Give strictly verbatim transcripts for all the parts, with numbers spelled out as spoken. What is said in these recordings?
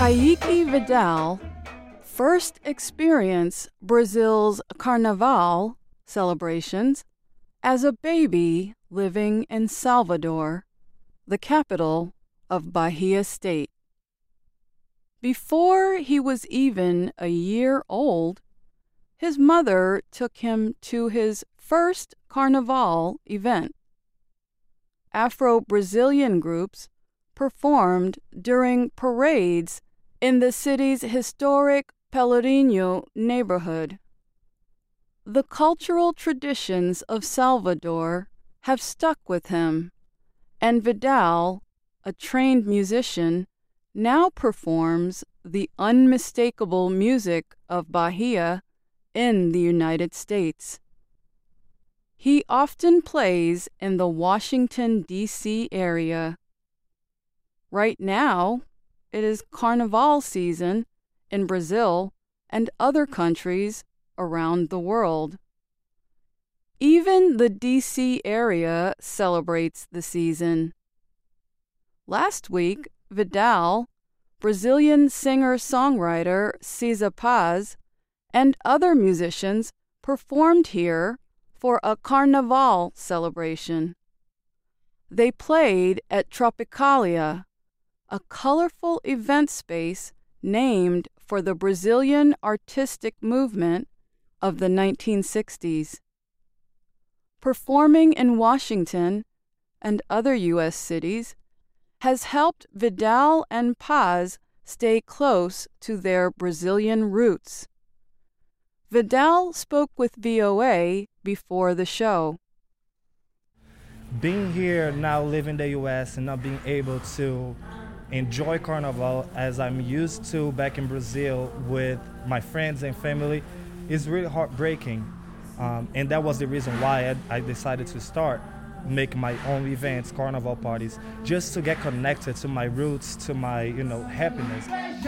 Kaique Vidal first experienced Brazil's Carnaval celebrations as a baby living in Salvador, the capital of Bahia State. Before he was even a year old, his mother took him to his first Carnaval event. Afro-Brazilian groups performed during parades in the city's historic Pelourinho neighborhood. The cultural traditions of Salvador have stuck with him, and Vidal, a trained musician, now performs the unmistakable music of Bahia in the United States. He often plays in the Washington, D C area. Right now, it is Carnival season in Brazil and other countries around the world. Even the D C area celebrates the season. Last week, Vidal, Brazilian singer-songwriter Cisa Paz, and other musicians performed here for a Carnaval celebration. They played at Tropicalia, a colorful event space named for the Brazilian artistic movement of the nineteen sixties. Performing in Washington and other U S cities has helped Vidal and Paz stay close to their Brazilian roots. Vidal spoke with V O A before the show. Being here now, living in the U S and not being able to enjoy Carnival as I'm used to back in Brazil with my friends and family is really heartbreaking. Um, and that was the reason why I, I decided to start make my own events, Carnival parties, just to get connected to my roots, to my, you know, happiness.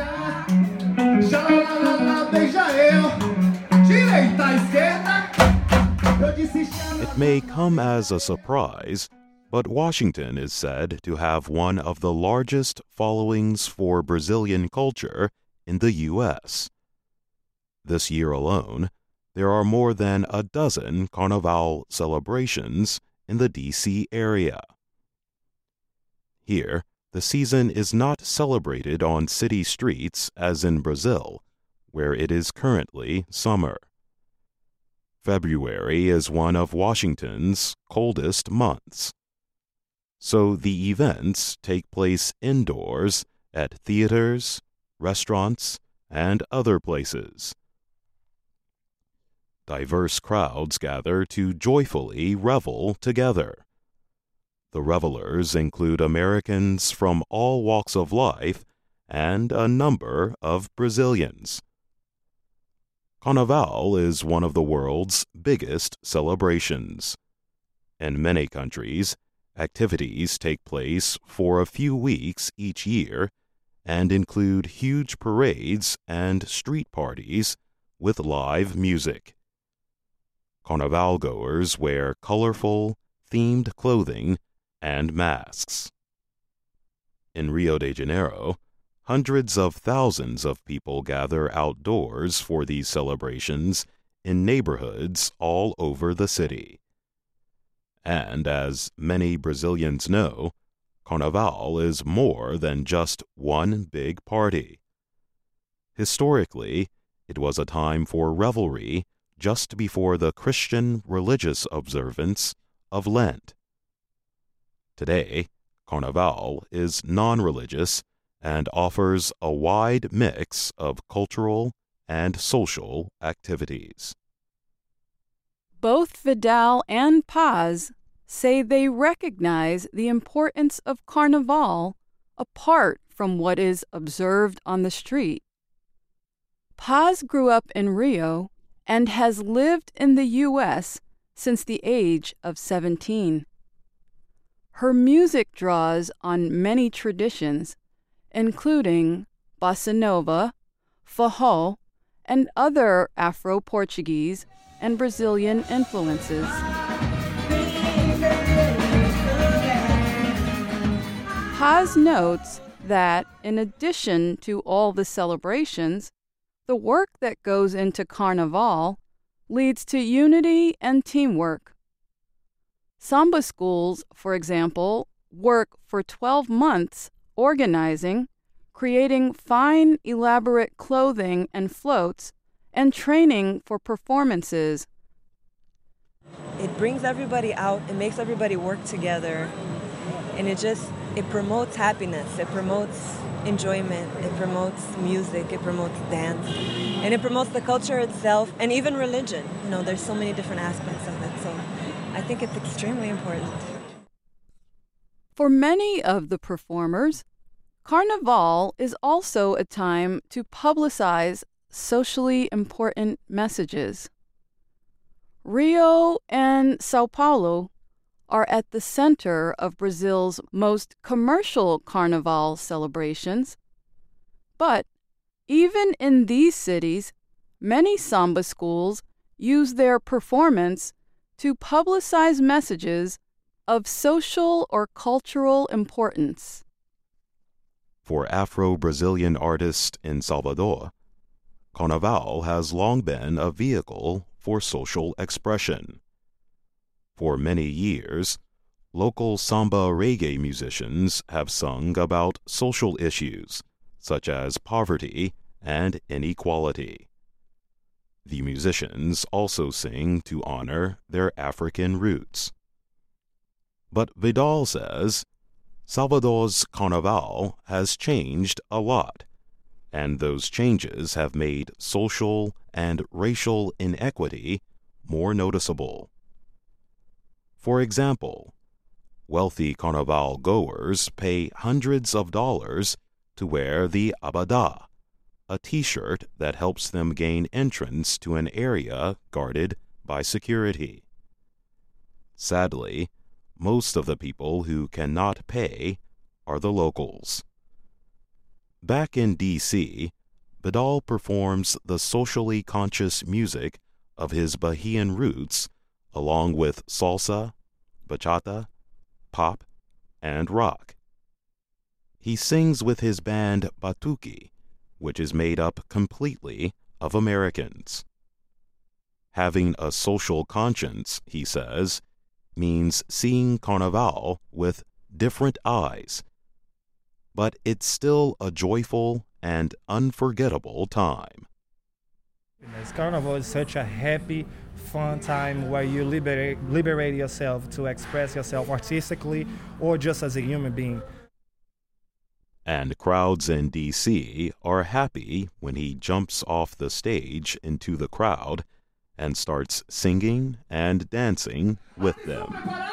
It may come as a surprise, but Washington is said to have one of the largest followings for Brazilian culture in the U S. This year alone, there are more than a dozen Carnival celebrations in the D C area. Here, the season is not celebrated on city streets as in Brazil, where it is currently summer. February is one of Washington's coldest months. So the events take place indoors at theaters, restaurants, and other places. Diverse crowds gather to joyfully revel together. The revelers include Americans from all walks of life and a number of Brazilians. Carnaval is one of the world's biggest celebrations. In many countries, activities take place for a few weeks each year and include huge parades and street parties with live music. Carnival goers wear colorful, themed clothing and masks. In Rio de Janeiro, hundreds of thousands of people gather outdoors for these celebrations in neighborhoods all over the city. And as many Brazilians know, Carnival is more than just one big party. Historically, it was a time for revelry just before the Christian religious observance of Lent. Today, Carnival is non-religious and offers a wide mix of cultural and social activities. Both Vidal and Paz say they recognize the importance of Carnival apart from what is observed on the street. Paz grew up in Rio and has lived in the U S since the age of seventeen. Her music draws on many traditions, including bossa nova, forró, and other Afro-Portuguese and Brazilian influences. Paz notes that, in addition to all the celebrations, the work that goes into Carnaval leads to unity and teamwork. Samba schools, for example, work for twelve months organizing, creating fine, elaborate clothing and floats, and training for performances. It brings everybody out, it makes everybody work together, and it just, it promotes happiness, it promotes enjoyment, it promotes music, it promotes dance, and it promotes the culture itself, and even religion. You know, there's so many different aspects of it, so I think it's extremely important. For many of the performers, Carnaval is also a time to publicize socially important messages. Rio and Sao Paulo are at the center of Brazil's most commercial Carnival celebrations. But even in these cities, many samba schools use their performance to publicize messages of social or cultural importance. For Afro-Brazilian artists in Salvador, Carnaval has long been a vehicle for social expression. For many years, local samba reggae musicians have sung about social issues such as poverty and inequality. The musicians also sing to honor their African roots. But Vidal says Salvador's Carnaval has changed a lot, and those changes have made social and racial inequity more noticeable. For example, wealthy Carnaval goers pay hundreds of dollars to wear the abadá, a t-shirt that helps them gain entrance to an area guarded by security. Sadly, most of the people who cannot pay are the locals. Back in D C, Vidal performs the socially conscious music of his Bahian roots along with salsa, bachata, pop, and rock. He sings with his band Batuque, which is made up completely of Americans. Having a social conscience, he says, means seeing Carnaval with different eyes. But it's still a joyful and unforgettable time. Carnival is such a happy, fun time where you liberate, liberate yourself to express yourself artistically or just as a human being. And crowds in D C are happy when he jumps off the stage into the crowd and starts singing and dancing with them.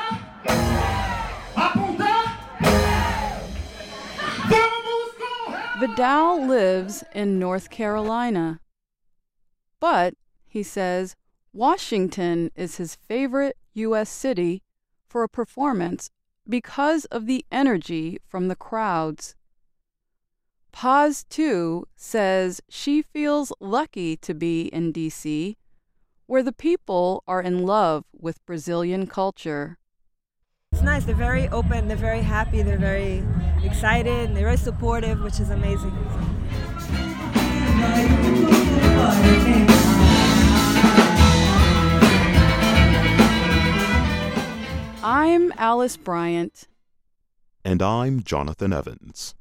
Vidal lives in North Carolina. But, he says, Washington is his favorite U S city for a performance because of the energy from the crowds. Paz, too, says she feels lucky to be in D C, where the people are in love with Brazilian culture. It's nice, they're very open, they're very happy, they're very excited, and they're very supportive, which is amazing. I'm Alice Bryant. And I'm Jonathan Evans.